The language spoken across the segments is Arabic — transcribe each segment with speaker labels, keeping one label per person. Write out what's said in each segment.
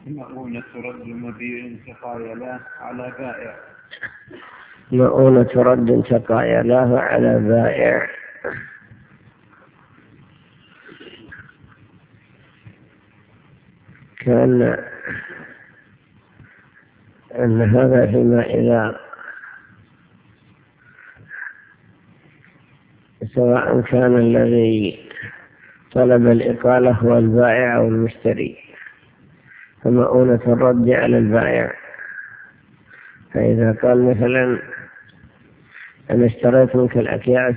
Speaker 1: مؤونة رد مبيع تقايلاه على بائع.
Speaker 2: مؤونة رد تقايلاه على بائع. كان أن هذا فيما إذا سواء كان الذي طلب الإقالة هو البائع أو المشتري، فمؤونة الرد على البائع. فإذا قال مثلا أنا اشتريت منك الأكياس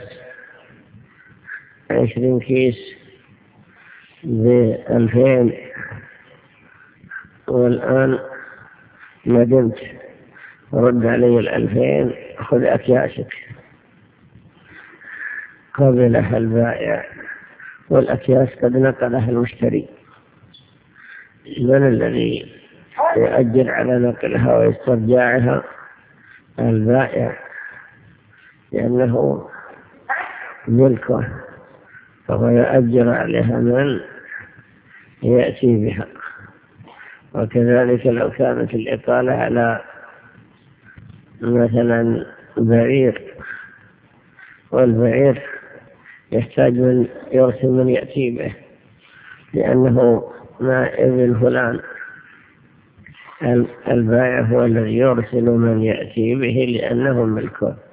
Speaker 2: 20 كيس ب2000 والآن ندمت، رد علي 2000 خذ أكياسك. قبلها البائع والأكياس قد نقلها المشتري. من الذي يؤجر على نقلها ويسترجعها؟ البائع، لأنه ملكه، فهو يؤجر عليها من يأتي بها. وكذلك لو كانت الإقالة على مثلا بعير، والبعير يحتاج من يرسل من يأتي به لأنه مع ابن فلان، البائع هو الذي يرسل من يأتي به لأنه ملكه.